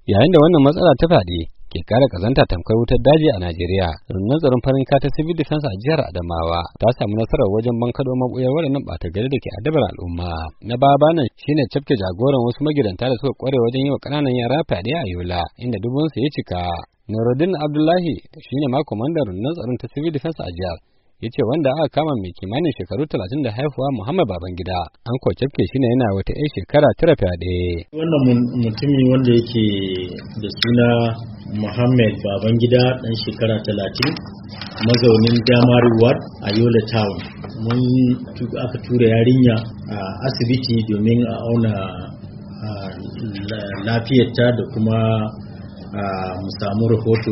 Yayin da wannan matsala ta faɗi ke kara kazanta tamkar wutar daji a Najeriya, rundunar tsaron farin kaya ta Civil Defense a jihar Adamawa ta samu nasarar wajen bankaɗo mabuyar waɗannan ɓata gari da ke adabar al'umma. Na baba nan shine cafke jagoran wasu magidanta da suka kware wajen yi wa ƙananan yara fyaɗe a Yola, inda dubunsu ya cika. Nuruddin Abdullahi shine ma kwamandan rundunar tsaron ta Civil Defense a jihar. Ya ce wanda aka kama mai kimanin shekaru 30 da haihuwa Muhammad Babangida an ko cafke shi ne yana wata 'yan shekara 9 fyaɗe. Wannan mutumi wanda yake da suna Muhammad Babangida ɗan shekara 30 mazaunin Damari Ward a Yola Town. Mun aka tura yarinya a asibiti domin a auna lafiyarta da kuma mu samu rahoto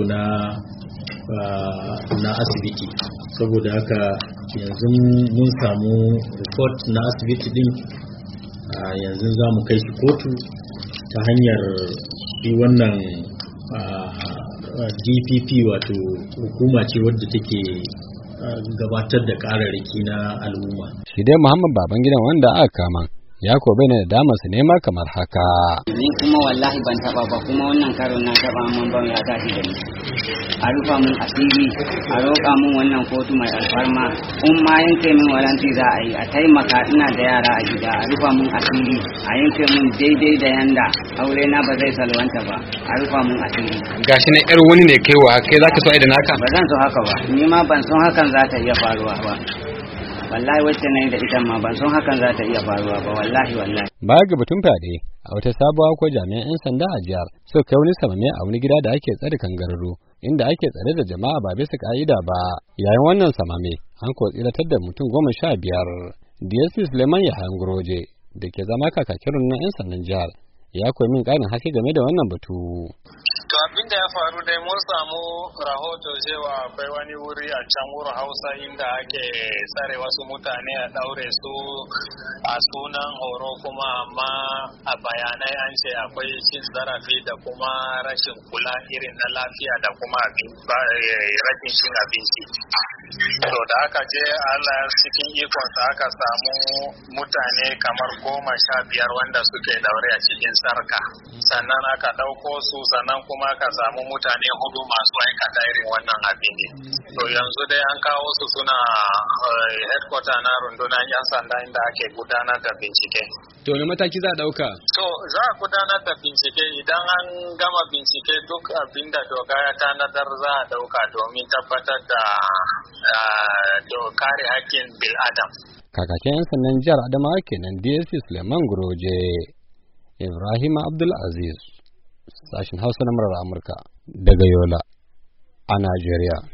na asibiti. Saboda haka yanzu mun samu report na asibiti din, yanzu za mu kai shi kotu ta hanyar shi wannan DPP, wato hukuma ce wadda take gabatar da kararraki na al'umma. Shi dai Muhammad Babangidan wanda aka kama ya ko bayyana da damar su nema kamar haka. Ni kuma wallahi ban taba ba, kuma wannan karo na taba mun ban ya tafi da ni. A rufa mun asiri, a roƙa mun wannan kotu mai alfarma, in ma yanke min waranti za a yi, a taimaka, ina da yara a gida, a rufa mun asiri, a yanke mun daidai da yanda aure na ba zai salwanta ba, a rufa mun asiri. Gashi na yar wani ne kaiwa, kai zaka so ai da naka? Ba zan so haka ba, ni ma ban son hakan za ta iya faruwa ba. Wallahi wacce ne da ita ma ban son hakan za ta iya faruwa ba, wallahi. Baya ga batun fyaɗe, a wata sabuwa ko jami'an 'yan sanda a jihar suka kai wani samame a wani gida da ake tsare kangararru, inda ake tsare da jama'a ba bisa ka'ida ba. Yayin wannan samame an ko tsiratar da mutum 15. DSP Suleiman Yahan Guroje da ke zama kakakin rundunar 'yan sandan jihar ya koyi min ƙarin haske game da wannan batu. To abin da ya faru dai mun samu rahoto cewa akwai wani wuri a can wurin Hausa inda ake tsare wasu mutane a daure su a sunan horo, kuma amma a bayanai an ce akwai cin zarafi da kuma rashin kula irin na lafiya da kuma rashin cin abinci. To da aka je Allah cikin ikonsa aka samu mutane kamar 15 wanda suke daure a cikin sarka, sannan aka ɗauko su, sannan kuma aka samu mutane 4 masu aikata irin wannan abin. To yanzu dai an kawo su suna headquarter na rundunar 'yan sanda inda ake gudanar da bincike. To ne mataki za a ɗauka? To za a gudanar da bincike, idan an gama bincike duk abin da doka ya tanadar za a ɗauka domin tabbatar da kare haƙƙin bil'adam. Kakakin 'yan sandan jihar Adamawa kenan DSP Suleiman Guroje. Ibrahim Abdulaziz, sashin Hausa na murar Amurka daga Yola a Najeriya.